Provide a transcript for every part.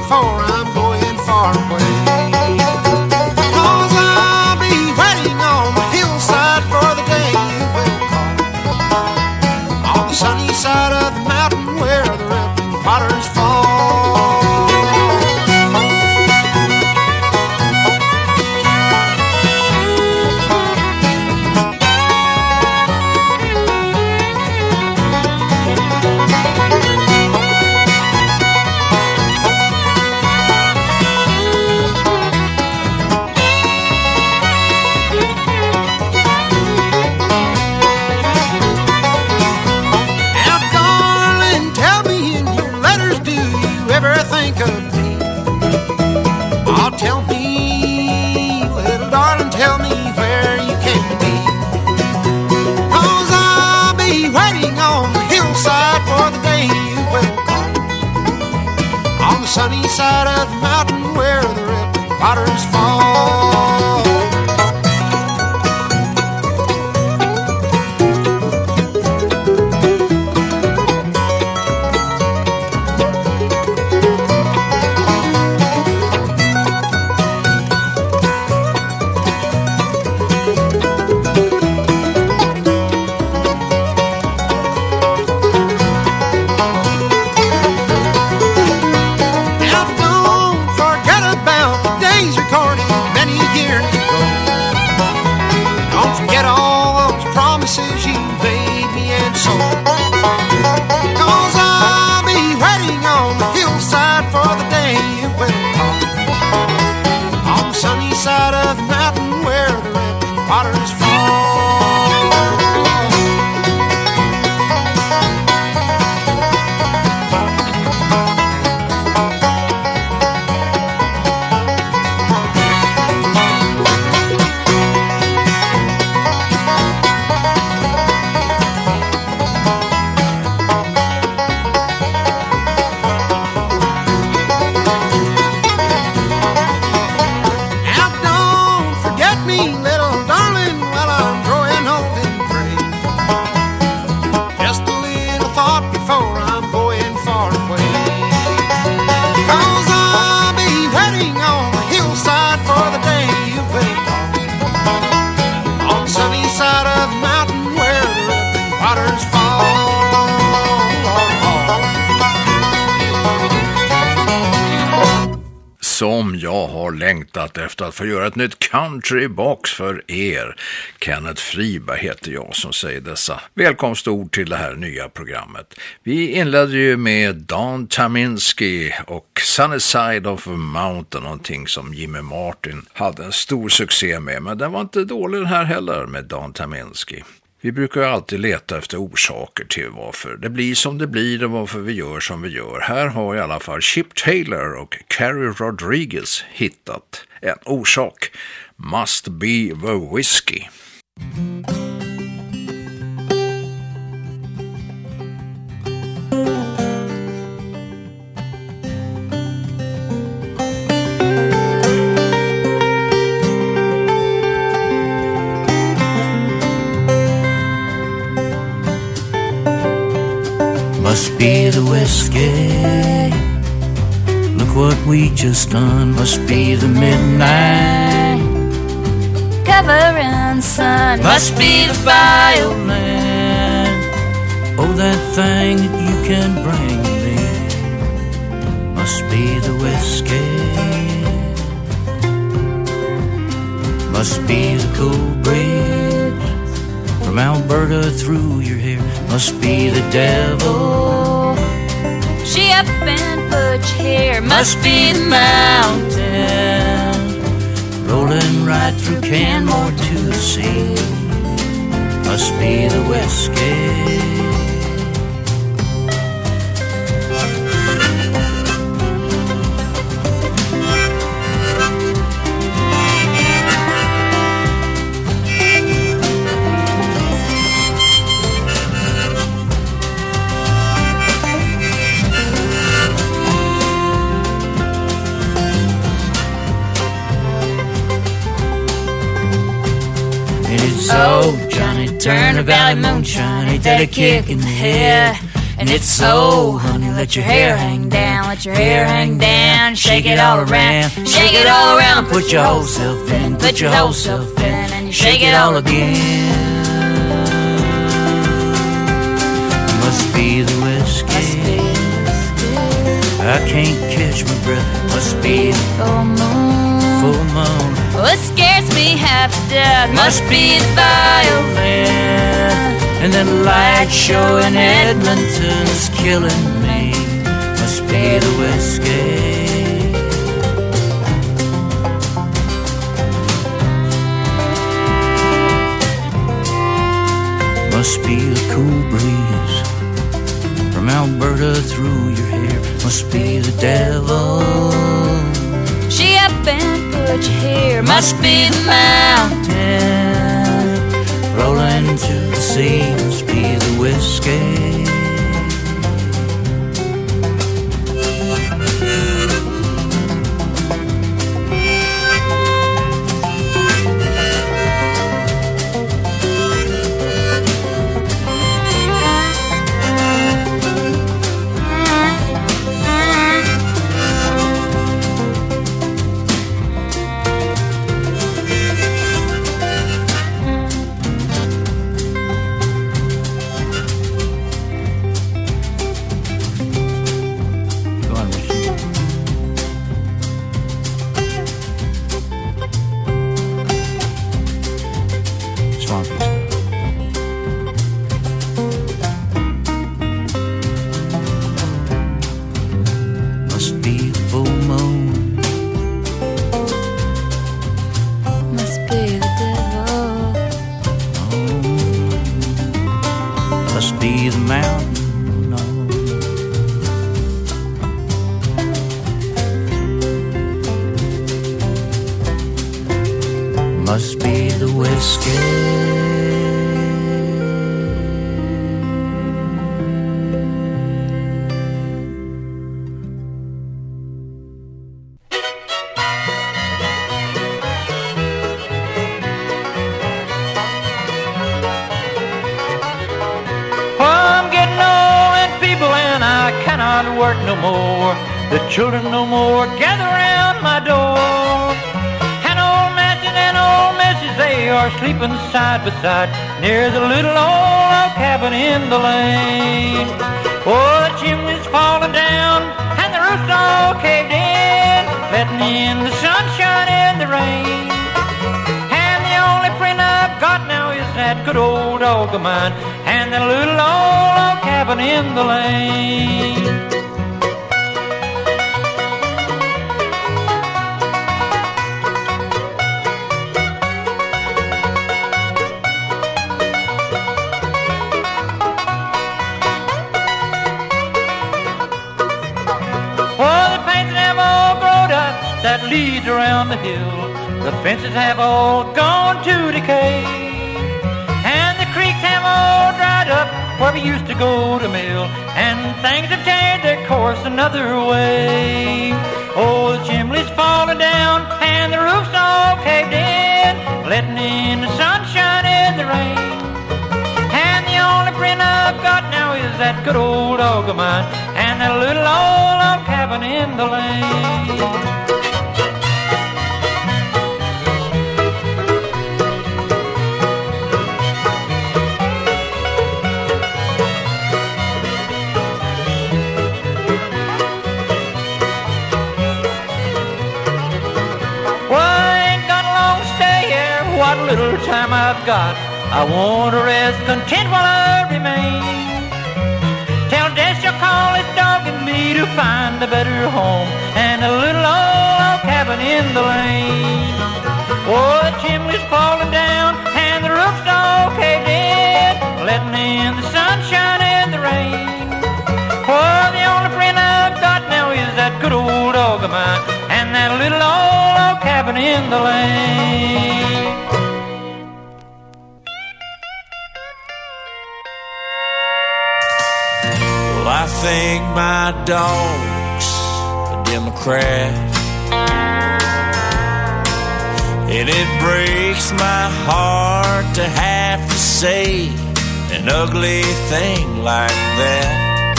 before I'm going far away. 'Cause I'll be waiting on the hillside for the day you will call, on the sunny side of the mountain where the rippling waters fall. Tell me, little darling, tell me where you can be. 'Cause I'll be waiting on the hillside for the day you will call, on the sunny side of the mountain where the rippling waters fall. Som jag har längtat efter att få göra ett nytt countrybox för er. Kenneth Friberg heter jag som säger dessa välkomstord till det här nya programmet. Vi inledde ju med Don Taminski och Sunny Side of a Mountain, någonting som Jimmy Martin hade en stor succé med. Men den var inte dålig den här heller med Don Taminski. Vi brukar ju alltid leta efter orsaker till varför det blir som det blir och varför vi gör som vi gör. Här har i alla fall Chip Taylor och Carrie Rodriguez hittat en orsak. Must be the whiskey. Must be the whiskey. Look what we just done. Must be the midnight covering sun. Must be the violin. Oh, that thing that you can bring me. Must be the whiskey. Must be the cool breeze from Alberta through your hair. Must be the devil. She up and put your hair. Must be the mountain rolling right through Canmore to the sea. Must be the whiskey. So Johnny Turner Valley moonshine, ain't that a kick in the head? And it's so, honey, let your hair hang down, let your hair hang down, shake it all around, shake it all around, put your whole self in, put your whole self in, and you shake it all again. Must be the whiskey, I can't catch my breath. Must be the full moon, full moon. Well, it scares me half to death. Must be the violin. And then light show in Edmonton is killing me. Must be the whiskey. Must be the cool breeze from Alberta through your hair. Must be the devil. She up and put your hair. Must be the mountain rolling to the sea. Must be the whiskey. Must be the whiskey. Work no more, the children no more gather round my door. And old Matthew and old Mrs. they are sleeping side by side near the little old log cabin in the lane. Oh, the chimney's falling down and the roof's all caved in, letting in the sunshine and the rain. And the only friend I've got now is that good old dog of mine and that little old log cabin in the lane. That leads around the hill, the fences have all gone to decay, and the creeks have all dried up where we used to go to mill, and things have changed their course another way. Oh, the chimney's falling down and the roof's all caved in, letting in the sunshine and the rain. And the only friend I've got now is that good old dog of mine and that little old log cabin in the lane. What little time I've got, I want to rest content while I remain. Till death shall call its dog and me to find a better home and a little old cabin in the lane. Oh, the chimney's falling down and the roof's all caved in, letting in the sunshine and the rain. Oh, the only friend I've got now is that good old dog of mine and that little old cabin in the lane. I think my dog's a Democrat, and it breaks my heart to have to say an ugly thing like that.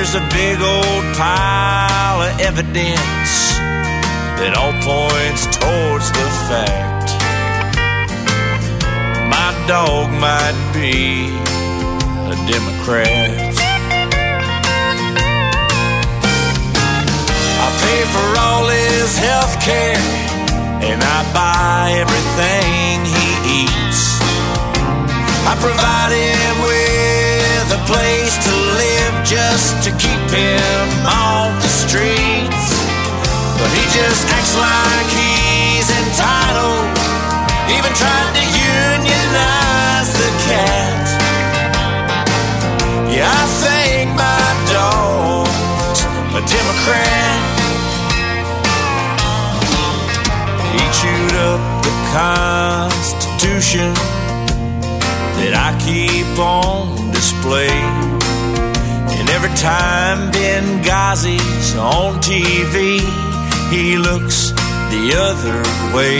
there's a big old pile of evidence that all points towards the fact my dog might be a Democrat. I pay for all his health care and I buy everything he eats. I provide him with a place to live just to keep him off the streets. But he just acts like he's entitled, even tried to unionize the cat. Yeah, I think my dog's a Democrat. He chewed up the Constitution that I keep on display. And every time Benghazi's on TV, he looks the other way.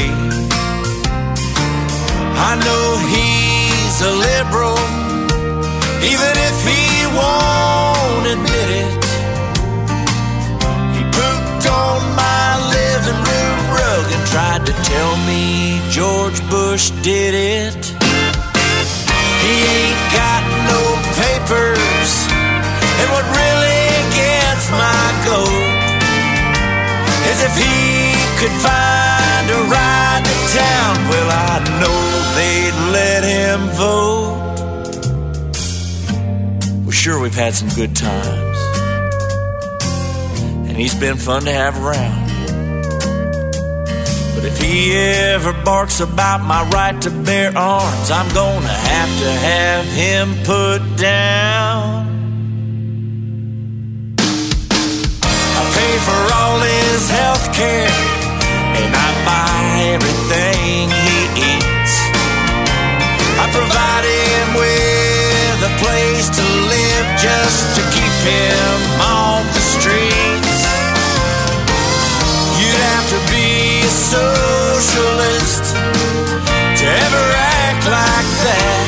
I know he's a liberal, even if he won't admit it. He pooped on my living room rug and tried to tell me George Bush did it. He ain't got no papers, and what really gets my goat is if he could find a ride to town, well, I know they'd let him vote. Well, sure, we've had some good times, and he's been fun to have around. But if he ever barks about my right to bear arms, I'm gonna have him put down. I pay for all his health care and I buy everything he eats. I provide him with a place to live just to keep him off the streets. You'd have to be a socialist to ever act like that.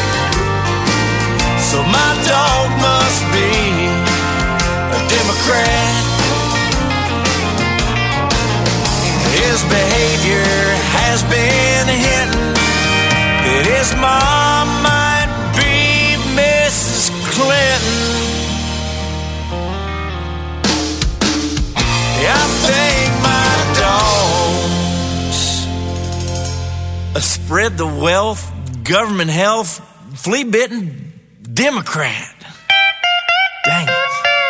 So my dog must be a Democrat. His behavior has been hinting that his mom might be Mrs. Clinton. Yeah, I think my dog's a spread the wealth, government health, flea-bitten Democrat. Dang it.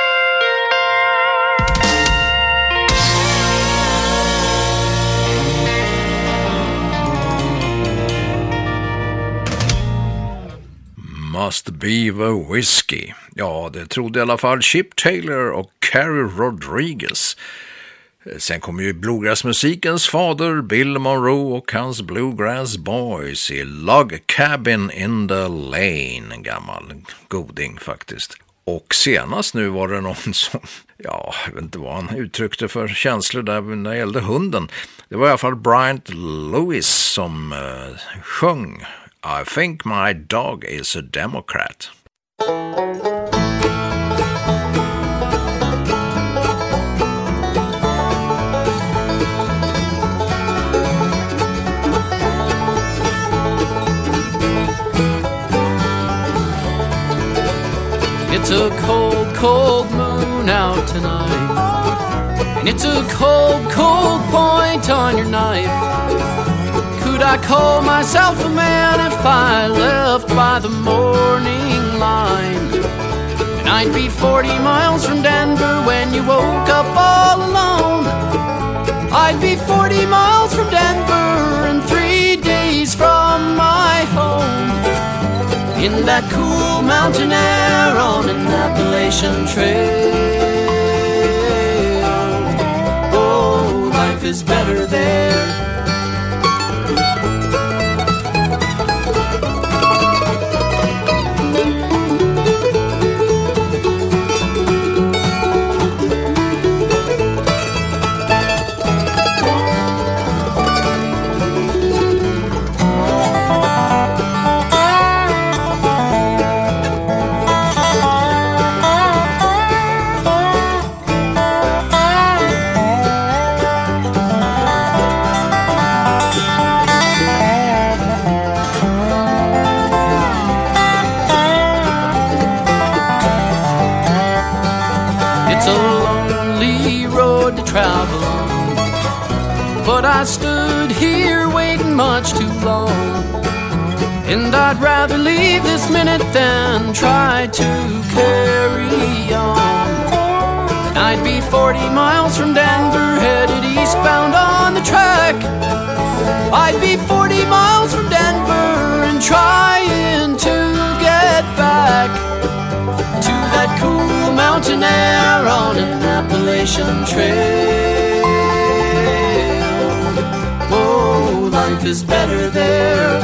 Must be the whiskey. Ja, det trodde i alla fall Chip Taylor och Carrie Rodriguez. Sen kom ju bluegrassmusikens fader Bill Monroe och hans Bluegrass Boys i Log Cabin in the Lane, en gammal goding faktiskt. Och senast nu var det någon som, ja, jag vet inte vad han uttryckte för känslor där när det gällde hunden. Det var i alla fall Bryant Lewis som sjöng I think my dog is a Democrat. It's a cold, cold moon out tonight, and it's a cold, cold point on your knife. Could I call myself a man if I left by the morning line? And I'd be 40 miles from Denver when you woke up all alone. I'd be 40 miles from Denver and 3 days from my home. In that cool mountain air on an Appalachian trail. Oh, life is better there. road to travel on. But I stood here waiting much too long, and I'd rather leave this minute than try to carry on. And I'd be 40 miles from Denver, headed eastbound on the track. I'd be 40 miles from Denver and trying to get back to that cool mountain air on an Appalachian trail. Oh, life is better there.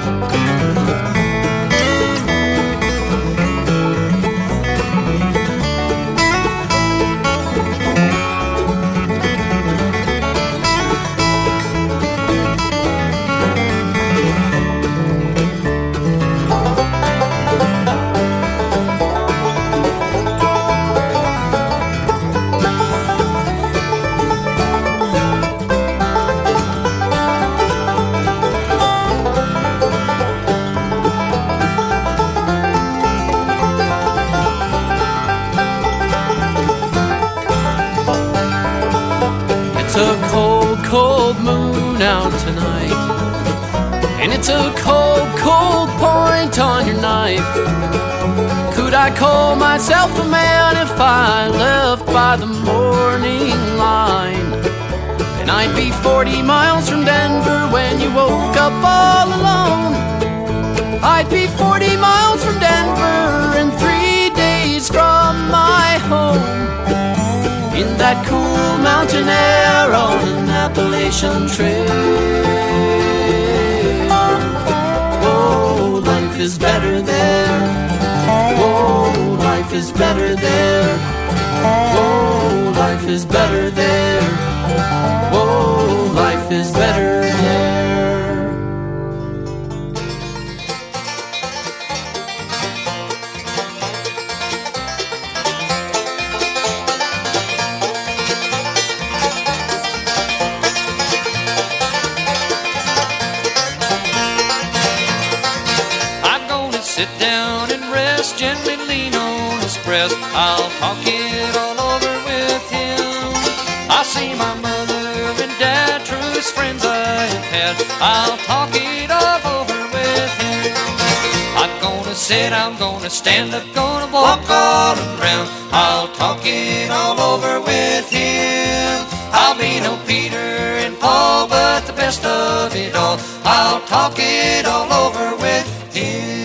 Cold moon out tonight, and it's a cold, cold point on your knife. Could I call myself a man if I left by the morning line? And I'd be 40 miles from Denver when you woke up all alone. I'd be 40 miles from Denver and 3 days from my home, in that cool mountain air on an Appalachian trail. Oh, life is better there. Oh, life is better there. Oh, life is better there. Oh, life is better there. Sit down and rest, gently lean on his breast. I'll talk it all over with him. I'll see my mother and dad, truest friends I have had. I'll talk it all over with him. I'm gonna sit, I'm gonna stand up, gonna walk all around. I'll talk it all over with him. I'll be no Peter and Paul, but the best of it all, I'll talk it all over with him.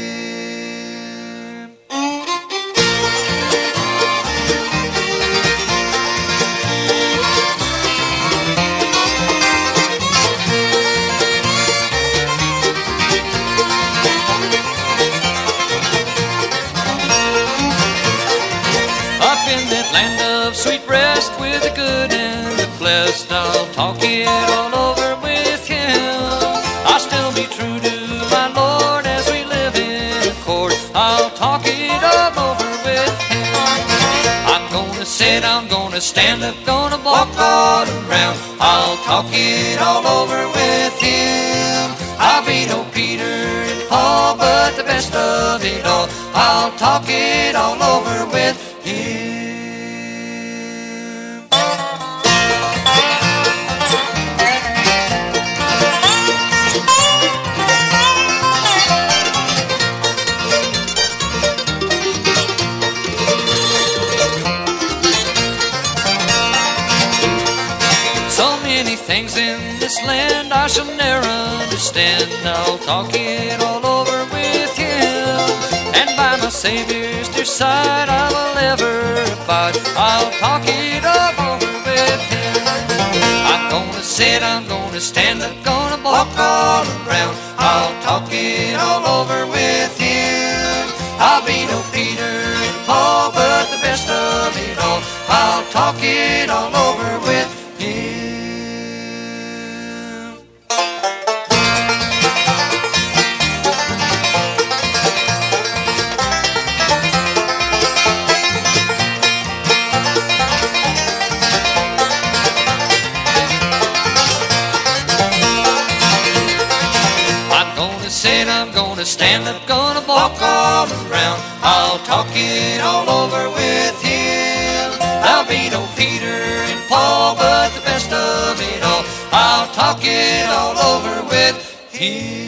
Land of sweet rest with the good and the blessed, I'll talk it all over with him. I'll still be true to my Lord as we live in accord. I'll talk it all over with him. I'm gonna sit, I'm gonna stand up, gonna walk all around. I'll talk it all over with him. I'll be no Peter and Paul, but the best of it all, I'll talk it all over with him. Things in this land I shall never understand. I'll talk it all over with him, and by my Savior's dear side I will ever abide. I'll talk it all over with him. I'm gonna sit, I'm gonna stand up, gonna walk all around. I'll talk it all over with him. I'll be no Peter and Paul, but the best of it all, I'll talk it all over with him. I'm gonna stand up, gonna walk all around. I'll talk it all over with him. There'll be no Peter and talk it all over with him.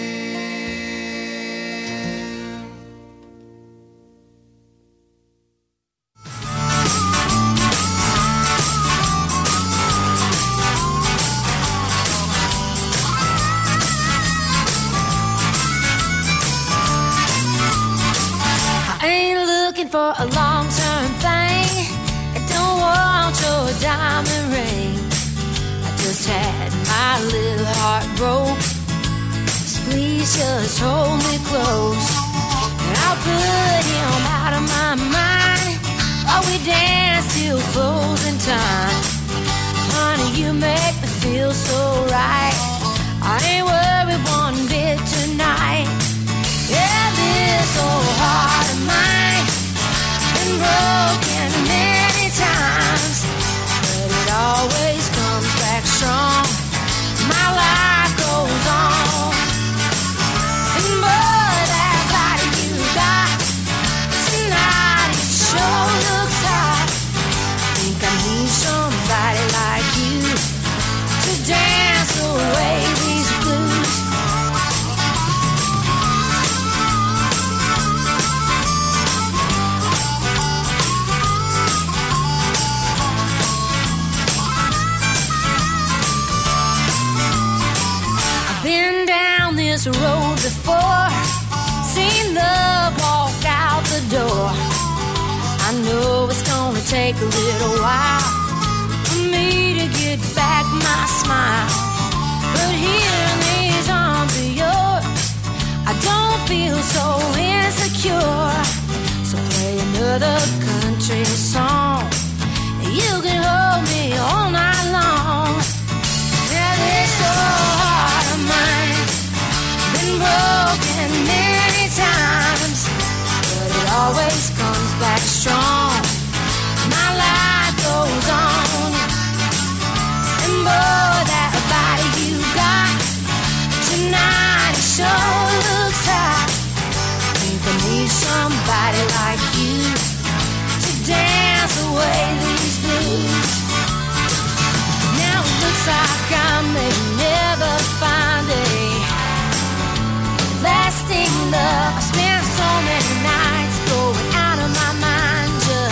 For a long-term thing, I don't want your diamond ring. I just had my little heart broke, so please just hold me close, and I'll put him out of my mind while we dance till closing time. Honey, you make me feel so right. I ain't worried one bit tonight. Yeah, this old heart of mine been broken many times, but it always comes back strong. My life goes on, and boy, that body you got tonight, it sure looks hot. Think I need somebody like you to dance away these blues. Been down this road before, seen love walk out the door. I know it's gonna take a little while for me to get back my smile, but here in these arms of yours, I don't feel so insecure. So play another country song, you can hold me all night long. Now this old heart of mine been broken many times, but it always comes back strong. My life goes on, and boy, that body you got tonight, it sure looks hot. Think I need somebody like you to dance away these blues. Now it looks like I may never find a lasting love. I spent so many nights going out of my mind,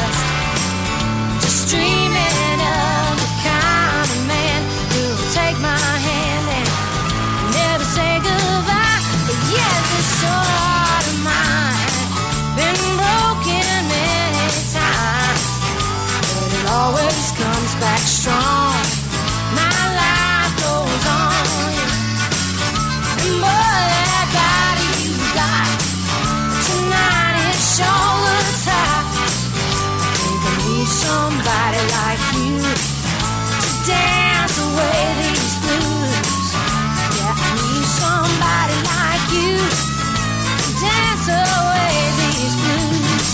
just dreaming of the kind of man who'll take my hand and never say goodbye. But yeah, this heart of mine been broken many times, but it always comes back strong. My life goes on, and boy, that body you got tonight, it sure looks hot. I think I need somebody like you to dance away these blues. Yeah, I need somebody like you to dance away these blues.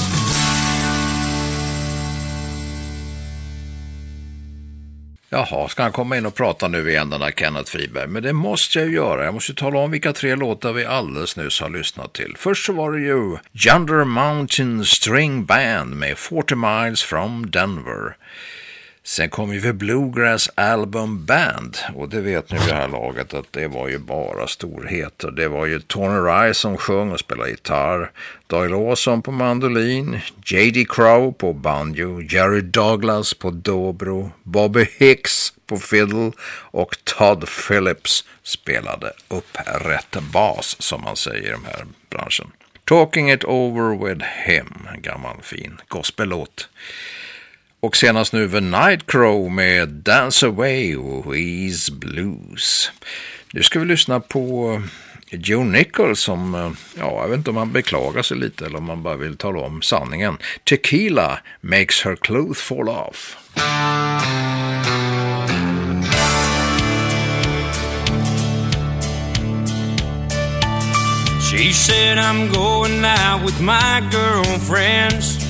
Jaha, ska han komma in och prata nu igen, den där Kenneth Friberg? Men det måste jag ju göra. Jag måste tala om vilka 3 låtar vi alldeles nyss har lyssnat till. Först så var det ju Yonder Mountain String Band med 40 Miles from Denver. Sen kom ju The Bluegrass Album Band, och det vet ni vid det här laget att det var ju bara storheter. Det var ju Tony Rice som sjöng och spelade gitarr, Doyle Lawson på mandolin, J.D. Crowe på banjo, Jerry Douglas på dobro, Bobby Hicks på fiddle och Todd Phillips spelade upprätt bas, som man säger i den här branschen. Talking It Over With Him, en gammal fin gospellåt. Och senast nu The Nightcrow med Dance Away With Blues. Nu ska vi lyssna på Joe Nichols som, jag vet inte om han beklagar sig lite eller om man bara vill tala om sanningen. Tequila makes her clothes fall off. She said I'm going out with my girlfriends,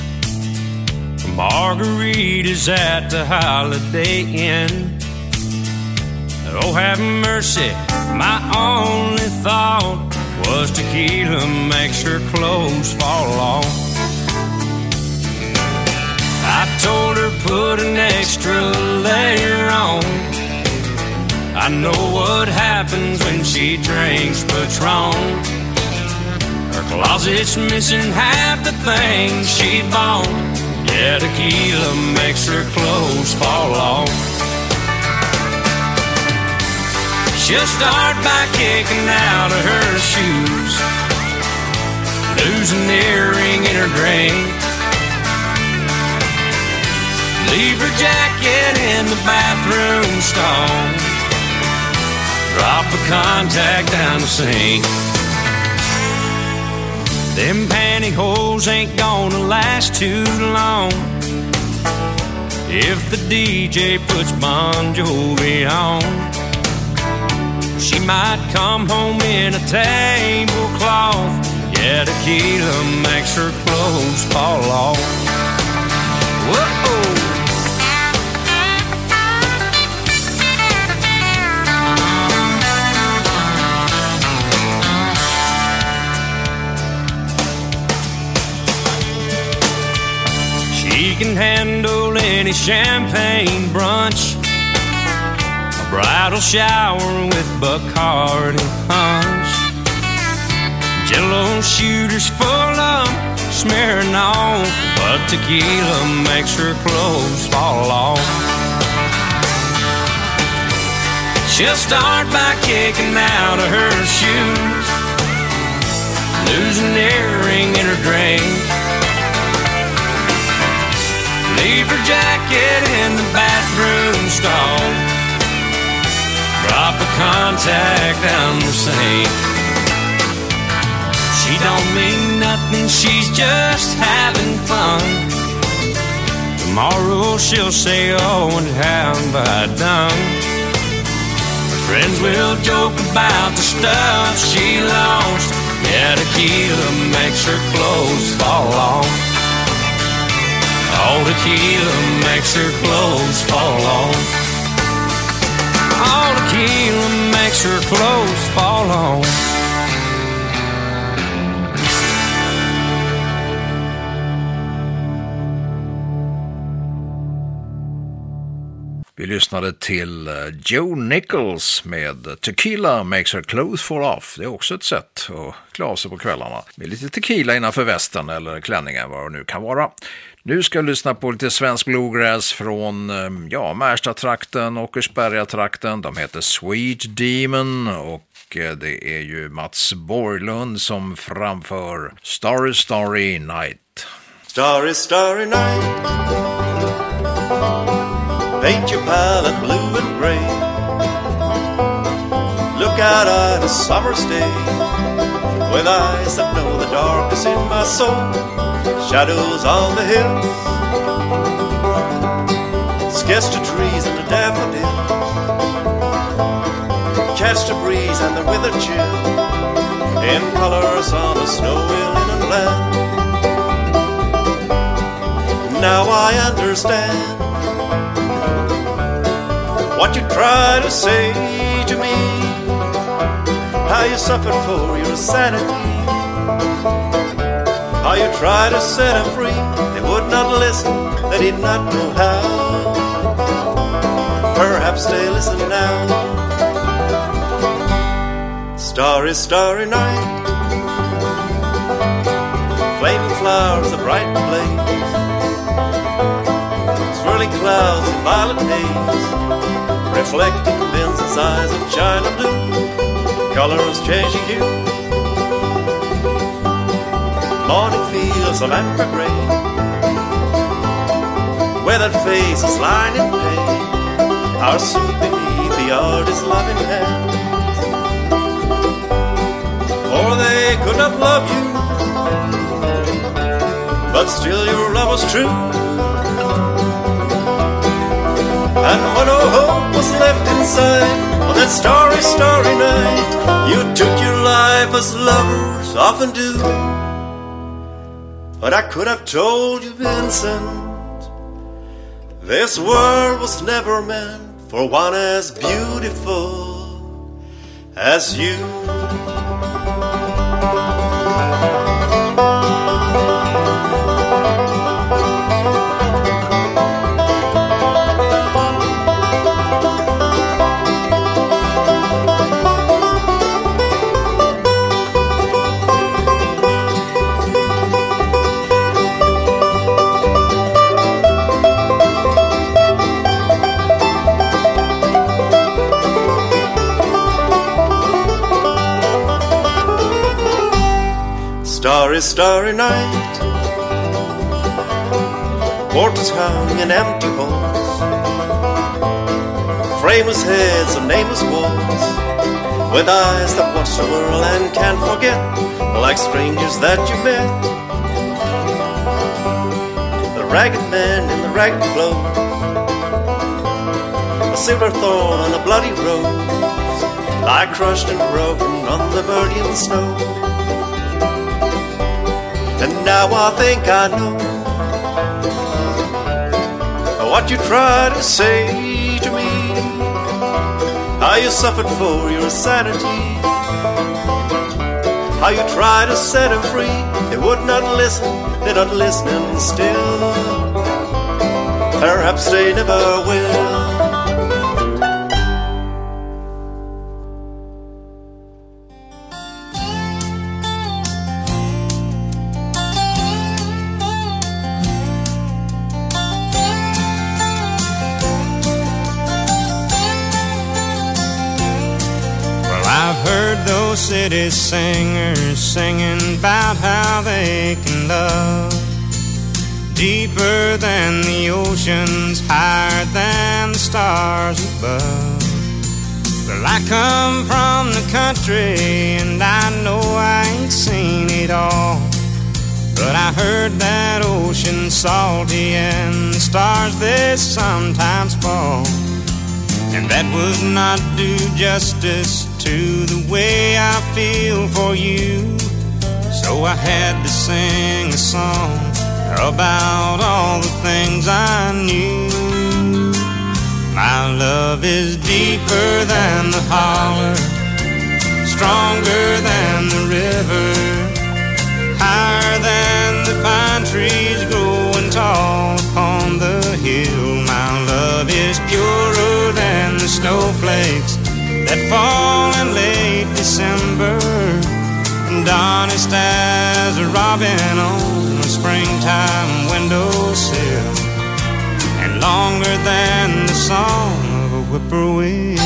margaritas at the Holiday Inn. Oh, have mercy, my only thought was tequila makes her clothes fall off. I told her put an extra layer on. I I know what happens when she drinks Patron. Her closet's missing half the things she bought. Yeah, tequila makes her clothes fall off. She'll start by kicking out of her shoes, lose an earring in her drink, leave her jacket in the bathroom stall, drop a contact down the sink. Them pantyhose ain't gonna last too long if the DJ puts Bon Jovi on. She might come home in a tablecloth. Yeah, tequila makes her clothes fall off. Whoa! She can handle any champagne brunch, a bridal shower with Bacardi punch, Jello shooters full of smearing on, but tequila makes her clothes fall off. She'll start by kicking out of her shoes, lose an earring in her drink, leave her jacket in the bathroom stall, drop a contact down the sink. She don't mean nothing, she's just having fun. Tomorrow she'll say, oh, what have I done? Her friends will joke about the stuff she lost. Yeah, tequila makes her clothes fall off. All tequila makes her clothes fall off. All tequila makes her clothes fall off. Vi lyssnade till Joe Nichols med Tequila Makes Her Clothes Fall Off. Det är också ett sätt att klara sig på kvällarna med lite tequila innanför västen eller klänningen, vad det nu kan vara. Nu ska jag lyssna på lite svensk bluegrass från Märsta-trakten, Åkersberga-trakten. De heter Sweet Demon och det är ju Mats Borglund som framför Starry Starry Night. Starry Starry Night, paint your palette blue and gray. Look out on a summer's day with eyes that know the darkness in my soul. Shadows on the hills, sketch the trees and the daffodils, catch the breeze and the withered chill in colors on the snowy linen land. Now I understand what you try to say to me, how you suffered for your sanity, how you try to set them free. They would not listen, they did not know how. Perhaps they listen now. Starry, starry night, flaming flowers of bright blaze, swirling clouds in violet haze, reflecting Benson's eyes of china blue, colors changing hue, morning fields of amber gray, weathered faces lined in pain are soothed beneath the artist's loving hand. For they could not love you, but still your love was true. And when no hope was left inside on that starry, starry night, you took your life as lovers often do. But I could have told you, Vincent, this world was never meant for one as beautiful as you. starry, starry night. Portraits hung in empty halls, frameless heads on nameless walls, with eyes that watch the world and can't forget, like strangers that you met. The ragged man in the ragged clothes, a silver thorn on a bloody rose, lie crushed and broken on the virgin snow. And now I think I know what you try to say to me, how you suffered for your sanity, how you tried to set him free. They would not listen, they're not listening still. Perhaps they never will. City singers singing about how they can love deeper than the oceans, higher than the stars above. Well, I come from the country and I know I ain't seen it all, but I heard that ocean's salty and the stars they sometimes fall, and that would not do justice to the way I feel for you. So I had to sing a song about all the things I knew. My love is deeper than the holler, stronger than the river, higher than the pine trees growing tall upon the hill. My love is purer than the snowflakes that fall in late December, and honest as a robin on a springtime windowsill, and longer than the song of a whippoorwill.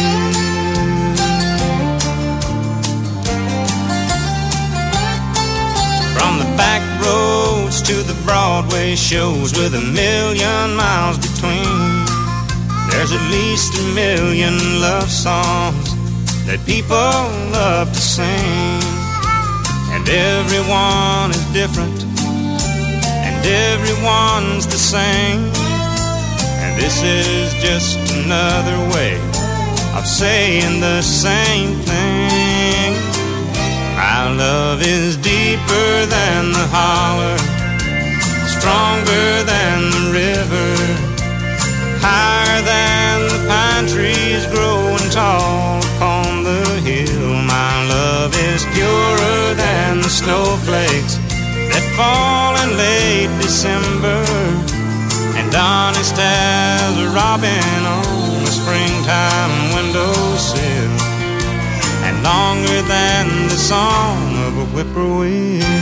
From the back roads to the Broadway shows with 1,000,000 miles between, there's at least 1,000,000 love songs that people love to sing. And everyone is different, and everyone's the same. And this is just another way of saying the same thing. My love is deeper than the holler, stronger than the river, higher than the pine trees growing tall upon the hill. My love is purer than the snowflakes that fall in late December, and honest as a robin on a springtime windowsill, and longer than the song of a whippoorwill.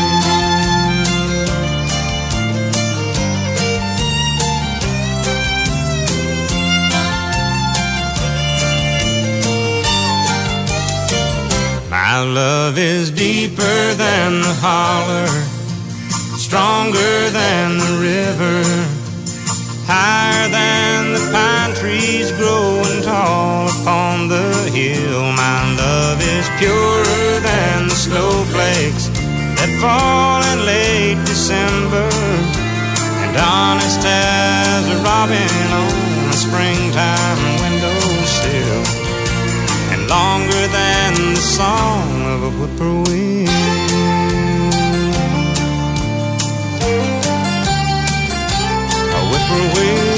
My love is deeper than the holler, stronger than the river, higher than the pine trees growing tall upon the hill. My love is purer than the snowflakes that fall in late December, and honest as a robin on a springtime windowsill, and longer than the song of a whippoorwill. A whippoorwill.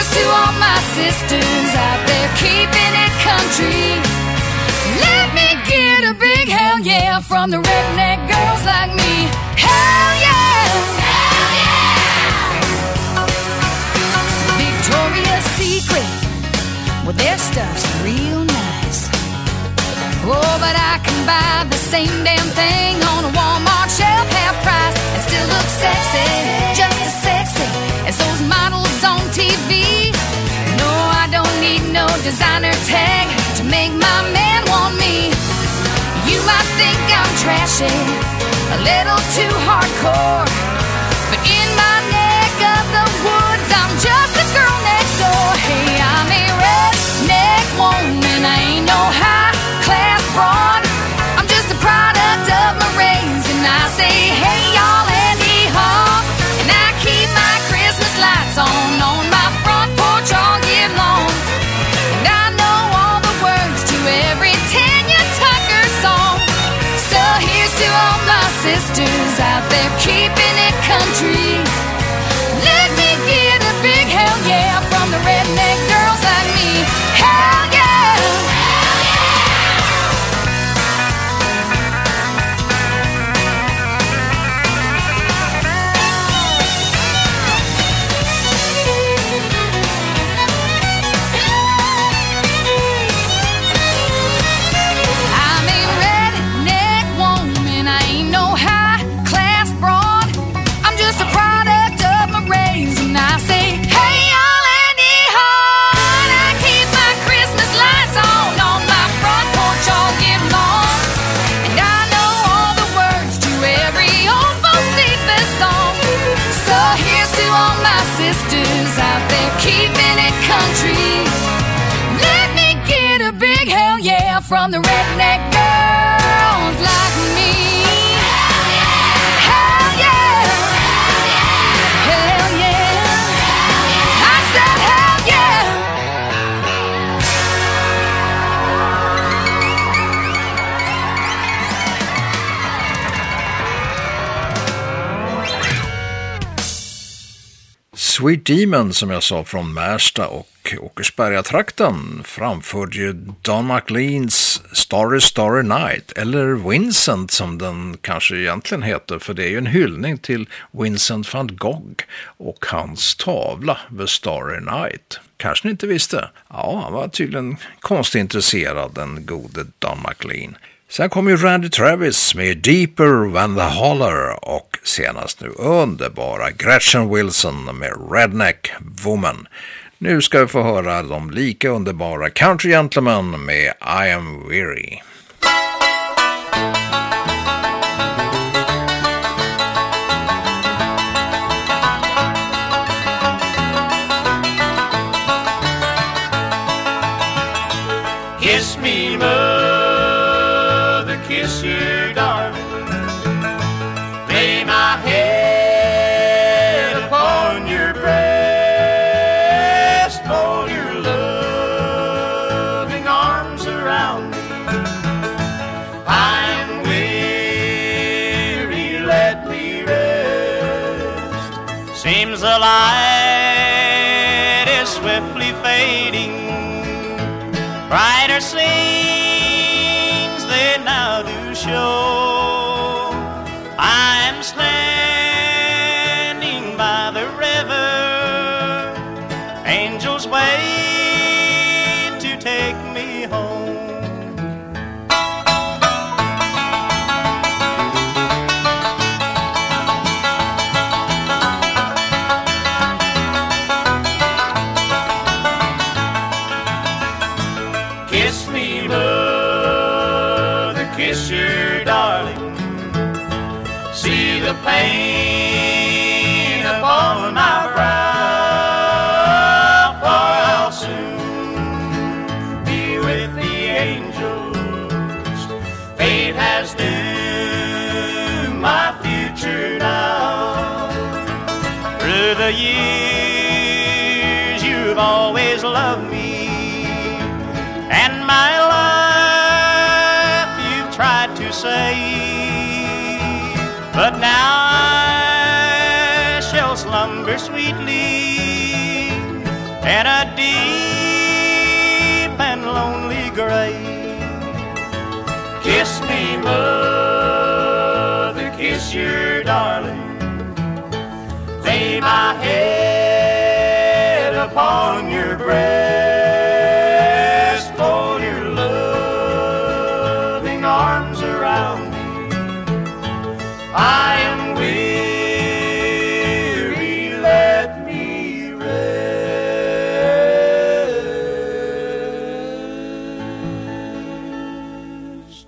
here's to all my sisters out there keeping it country. Let me get a big hell yeah from the redneck girls like me. Hell yeah! Hell yeah! Victoria's Secret, well, their stuff's real nice. Oh, but I can buy the same damn thing on a Walmart shelf, half price, and still look sexy, just as sexy as those models on TV. No, I don't need no designer tag to make my man want me. You might think I'm trashy, a little too hardcore, but in my neck of the woods, I'm just a girl next door. Hey, I'm a redneck woman, I ain't no high-class broad. I'm just a product of my race, and I say, hey, y'all, Andy-haw. And I keep my Christmas lights on my front porch all year long. And I know all the words to every Tanya Tucker song. So here's to all my sisters out there keeping it country. Let me get a big hell yeah from the redneck girls like me. Hell yeah! Hell yeah! I'm a redneck woman, I ain't no high-class broad. I'm just a product of my race, and I say, hey, y'all, Andy-haw. And I keep my Christmas lights on my front porch all year long. And I know all the words to every old Bocephus song. So here's to all my sisters out there keeping it country. Let me get a big hell yeah from the redneck girls like me. Hell yeah! Hell yeah! Hell yeah! I said hell yeah! Sweet Demon, som jag sa, från Märsta och Åkersberga-trakten, framförde ju Don McLeans Starry Starry Night, eller Vincent som den kanske egentligen heter, för det är ju en hyllning till Vincent van Gogh och hans tavla The Starry Night. Kanske ni inte visste? Ja, han var tydligen konstintresserad, den gode Don McLean. Sen kom ju Randy Travis med Deeper Than the Holler och senast nu underbara Gretchen Wilson med Redneck Woman. Nu ska vi få höra de lika underbara Country Gentlemen med I Am Weary. Kiss me, mother, kiss you, darling. Lay my head upon your breast, fold your loving arms around me. I'm weary, let me rest. Seems the light is swiftly fading. Brighter scenes they now do show. I'm standing by the river. Angels wait to take me home. Kiss me, mother, kiss your darling. See the pain upon my brow, for I'll soon be with the angels. Fate has doomed my future now. Through the years you've always loved me, and my life you've tried to save, but now I shall slumber sweetly and a deep and lonely grave. Kiss me, mother, kiss your darling. Lay my head upon your breast, fold your loving arms around me. I am weary, let me rest.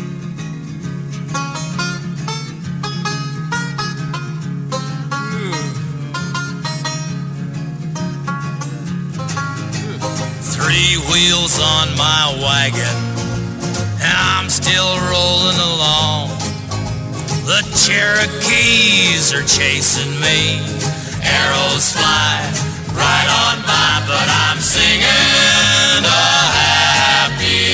3 wheels on my wagon, and I'm still rolling along. The Cherokees are chasing me. Arrows fly right on by, but I'm singing a happy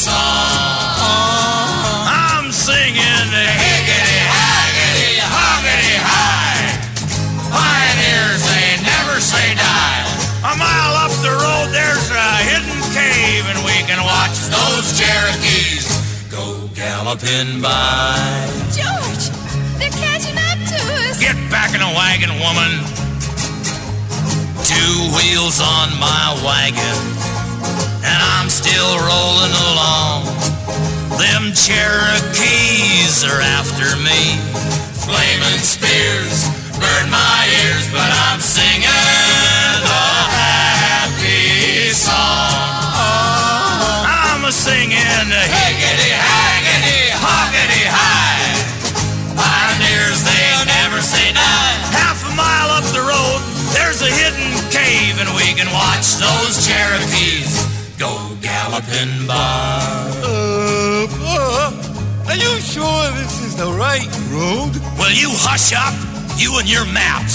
song. I'm singing higgity, haggity, hoggity, high. Pioneers, they never say die. A mile up the road, there's a hidden cave, and we can watch those Cherokees go galloping by. George, they're catching up to us. Get back in the wagon, woman. 2 wheels on my wagon, and I'm still rolling along. Them Cherokees are after me. Flaming spears burn my ears, but I'm singing a happy song. I'm singing higgity, haggity, hoggity, high. Pioneers, they never say die. Half a mile up the road, there's a hidden cave, and we can watch those Cherokees go galloping by. Are you sure this is the right road? Will you hush up, you and your maps?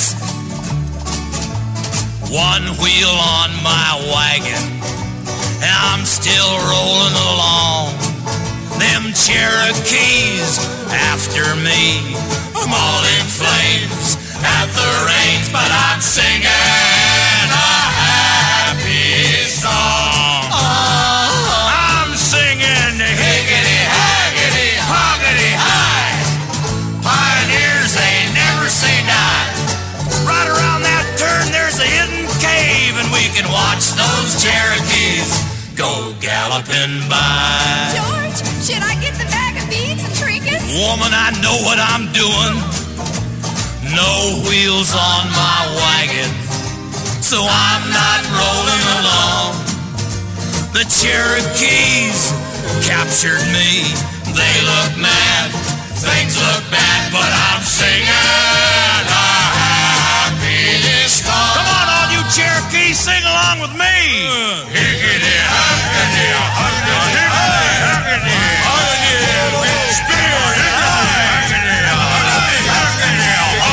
1 wheel on my wagon, and I'm still rolling along. Them Cherokees after me. I'm all in flames at the reins, but I'm singing a happy song. I'm singing higgity, haggity, hoggity, high. Pioneers, they never say die. Right around that turn, there's a hidden cave, and we can watch those Cherokees go galloping by. George, should I get the bag of beads and trinkets? Woman, I know what I'm doing. No wheels on my wagon, so I'm not rolling along. The Cherokees captured me. They look mad, things look bad, but I'm singing a happy song. Come on, all you Cherokees, sing along with me. Higgity, haggity, hoggity, haggity, hoggity, spear, haggity, haggity,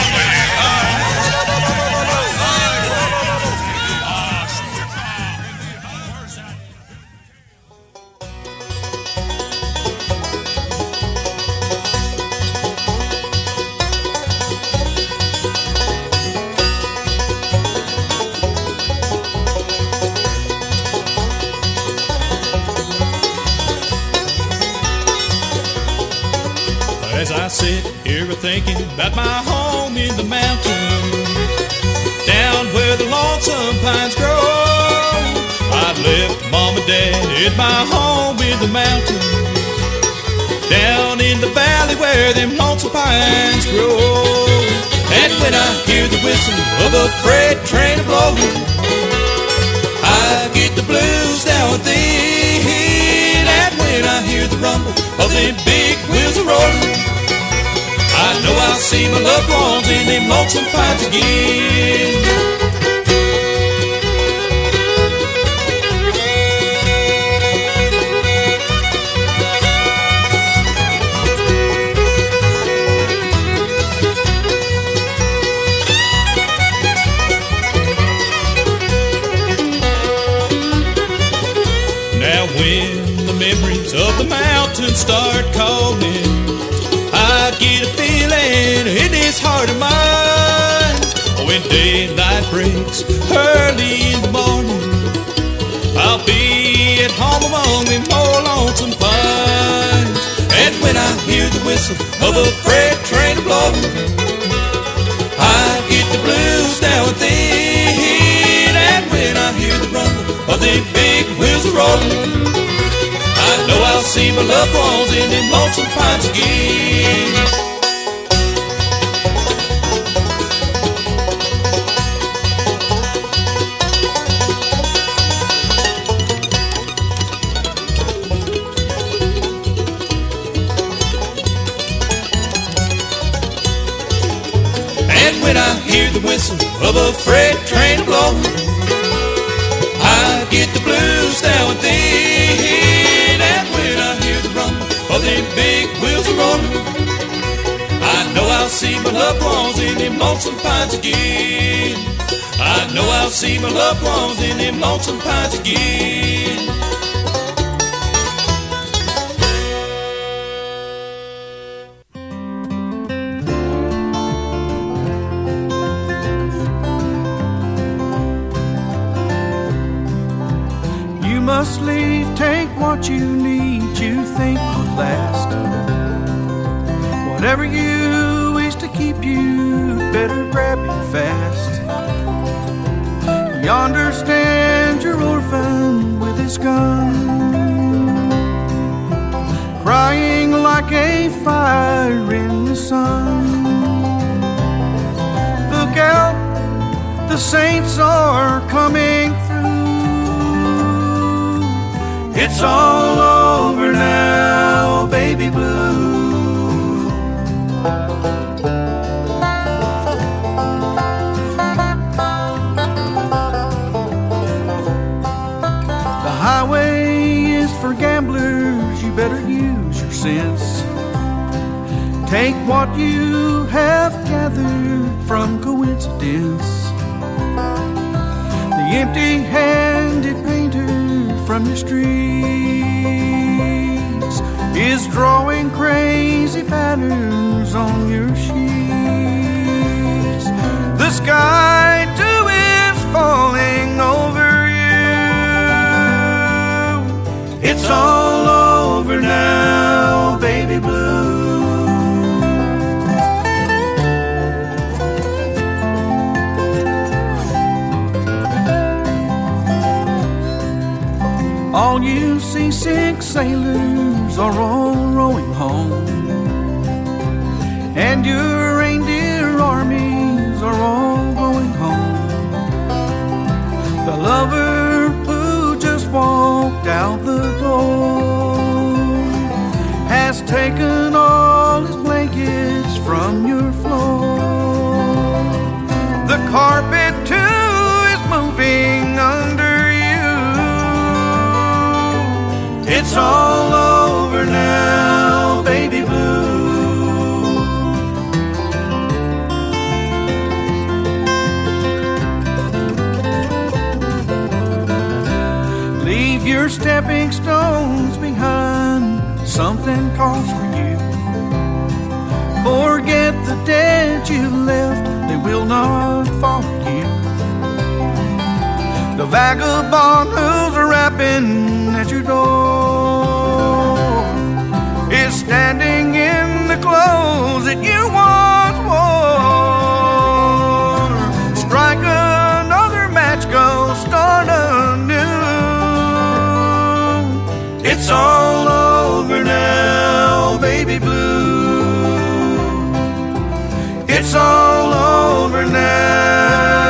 As I sit here thinking about my home in the mountains, down where the lonesome pines grow, I've left Mom and Dad at my home in the mountains, down in the valley where them lonesome pines grow. And when I hear the whistle of a freight train blowing, I get the blues down within. And when I hear the rumble of them big wheels a rolling, I know I'll see my loved ones in them lonesome pines again. Now when the memories of the mountains start calling, I get a feeling in this heart of mine. When daylight breaks early in the morning, whistle of a freight train to blow. I get the blues down within, and when I hear the rumble of them big wheels a rolling, I know I'll see my loved ones in them lonesome pines again. When I hear the whistle of a freight train blow, I get the blues down within. And when I hear the rumble of them big wheels a rolling, I know I'll see my loved ones in them lonesome pines again. I know I'll see my loved ones in them lonesome pines again. Must leave, take what you need, you think will last. Whatever you wish to keep you, better grab it fast. Yonder stands your orphan with his gun, crying like a fire in the sun. Look out, the saints are coming through. It's all over now, baby blue. The highway is for gamblers, you better use your sense. Take what you have gathered from coincidence. The empty-handed painter from your streets is drawing crazy patterns on your sheets. The sky too is falling over you. It's all over now, baby blue. All you seasick sailors are all rowing home, and your reindeer armies are all going home. The lover who just walked out the door has taken all his blankets from your floor. The carpet too is moving under. It's all over now, baby blue. Leave your stepping stones behind, something calls for you. Forget the dead you left, they will not follow you. The vagabond who's rapping at your door is standing in the clothes that you once wore. Strike another match, go start anew. It's all over now, baby blue. It's all over now.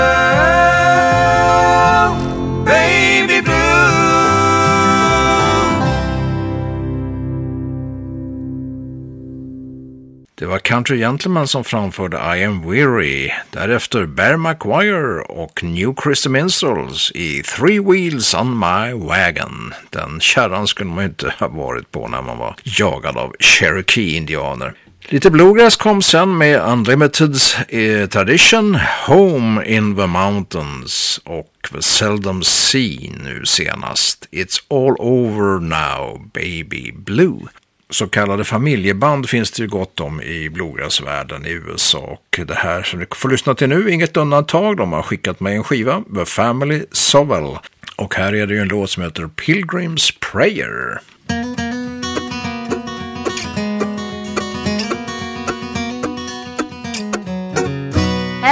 Det var Country Gentleman som framförde I Am Weary. Därefter Bear McGuire och New Christy Minstrels i Three Wheels on My Wagon. Den kärran skulle man inte ha varit på när man var jagad av Cherokee-indianer. Lite bluegrass kom sen med Unlimiteds Tradition, Home in the Mountains och The Seldom Seen nu senast. It's All Over Now, Baby Blue. Så kallade familjeband finns det ju gott om i bluegrassvärlden i USA, och det här som du får lyssna till nu, inget undantag. De har skickat mig en skiva, The Family Sowell, och här är det ju en låt som heter Pilgrim's Prayer.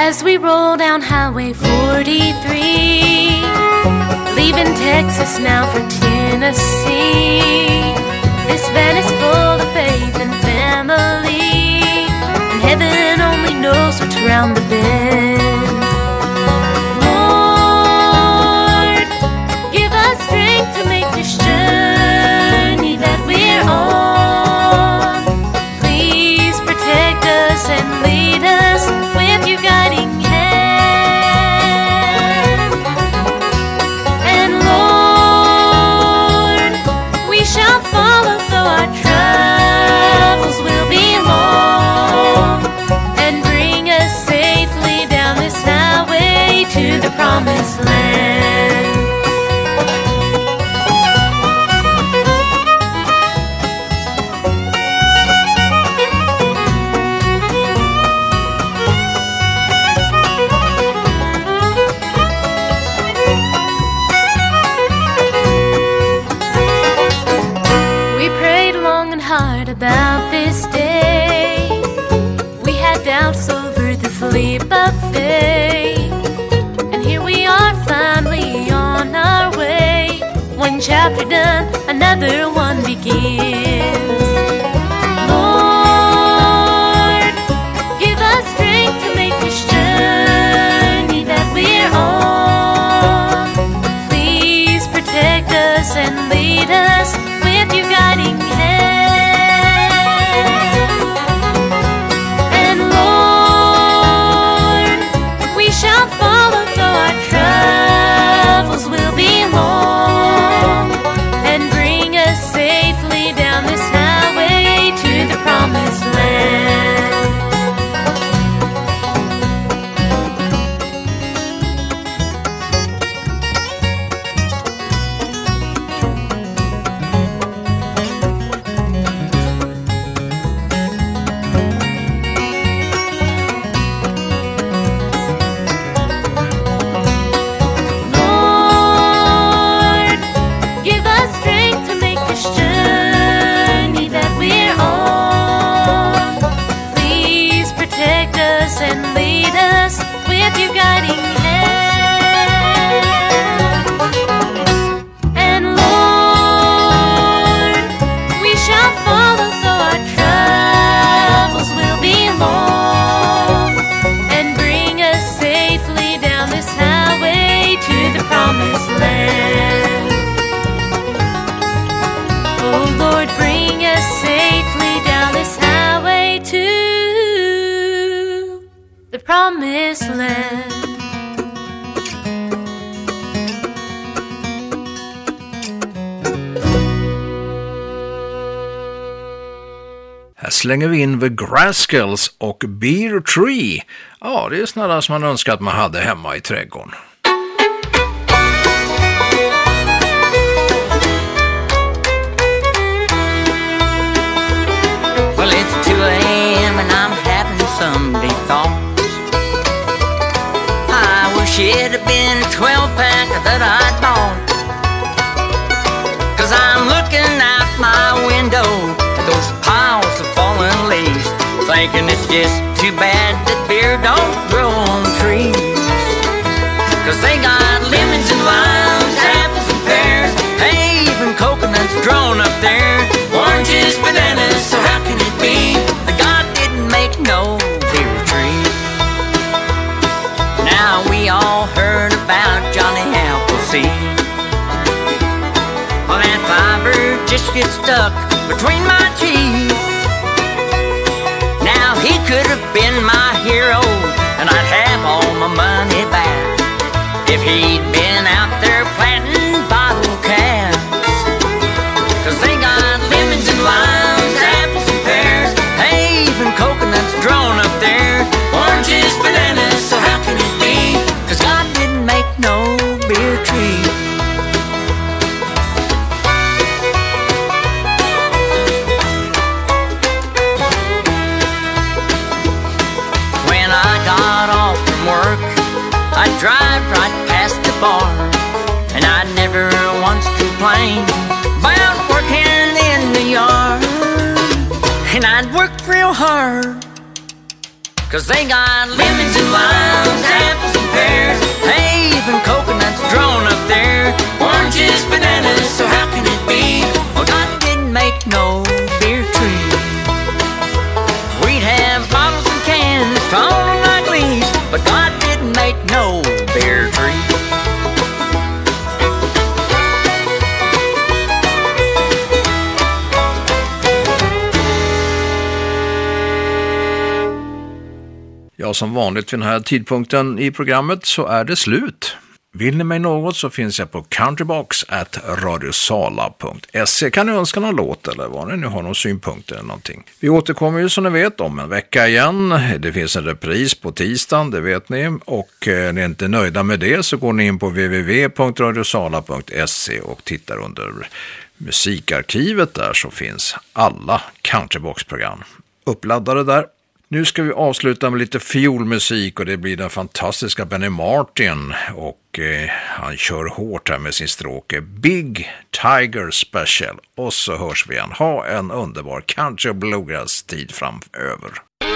As we roll down Highway 43, leaving Texas now for Tennessee. This van is full of faith and family, and heaven only knows what's round the bend. Lord, give us strength to make this journey that we're on. Please protect us and lead us with your guiding hand. And Lord, we shall follow though our travels will be long, and bring us safely down this highway to the promised land. About this day, we had doubts over this leap of faith, and here we are finally on our way. One chapter done, another one begins. Lord, give us strength to make this journey that we're on. Please protect us and lead us with your guiding hand. Shall follow though our travels will be long, and bring us safely down this highway to the promised land. And lead us with your guiding hand. And Lord, we shall follow though our travels will be long, and bring us safely down this highway to the promised land. Oh Lord, bring us safely down this highway to the promised land. Här slänger vi in The Grascals och Beer Tree. Ja, det är snarare som man önskar att man hade hemma i trädgården. Well, it's 2 a.m. and I'm having some deep thoughts. I wish it had been a 12-pack that I'd bought. 'Cause I'm looking out my window at those piles of fallen leaves, thinking it's just too bad that beer don't grow on trees. 'Cause they got lemons and limes, apples and pears, hey, even coconuts grown up there, oranges, bananas, so how can it be that God didn't make no beer tree? Now we all heard about Johnny Appleseed. Well, that fiber just gets stuck between my teeth. Now he could have been my hero, and I'd have all my money back if he'd been out there planting bottle caps. 'Cause they got lemons and limes, apples and pears, hey, even coconuts grown up there, oranges, bananas, so how can it be? 'Cause God didn't make no beer tree. When I got off from work, I'd drive right past the bar, and I'd never once complain about working in the yard. And I'd work real hard 'cause they got lemons and limes, apples and pears, hey, even coconuts drawn up there. Oranges, bananas, so how can it be? Oh, God didn't make no beer tree. We'd have bottles and cans falling like leaves, but God didn't make no beer tree. Ja, som vanligt vid den här tidpunkten i programmet så är det slut. Vill ni mig något så finns jag på countrybox@radiosala.se. Kan ni önska någon låt eller vad ni nu har någon synpunkter eller någonting. Vi återkommer ju som ni vet om en vecka igen. Det finns en repris på tisdagen, det vet ni. Och ni är inte nöjda med det så går ni in på www.radiosala.se och tittar under musikarkivet där så finns alla Countrybox-program uppladdade där. Nu ska vi avsluta med lite fiolmusik och det blir den fantastiska Benny Martin och han kör hårt här med sin stråke Big Tiger Special och så hörs vi igen. Ha en underbar country och bluegrass tid framöver.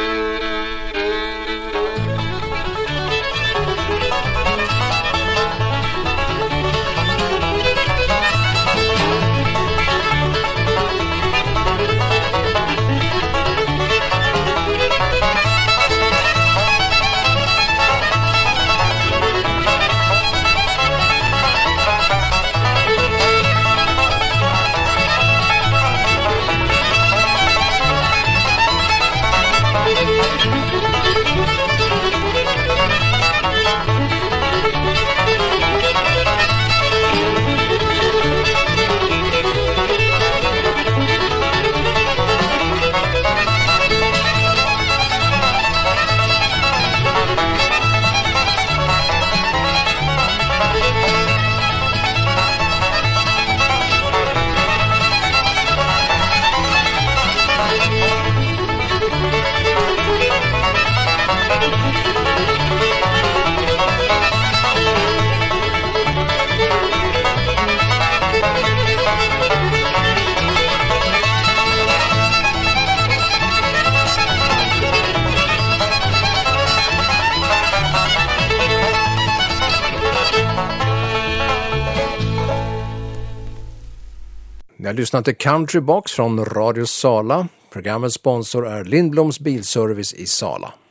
Ni har lyssnat till Countrybox från Radio Sala. Programmets sponsor är Lindbloms Bilservice i Sala.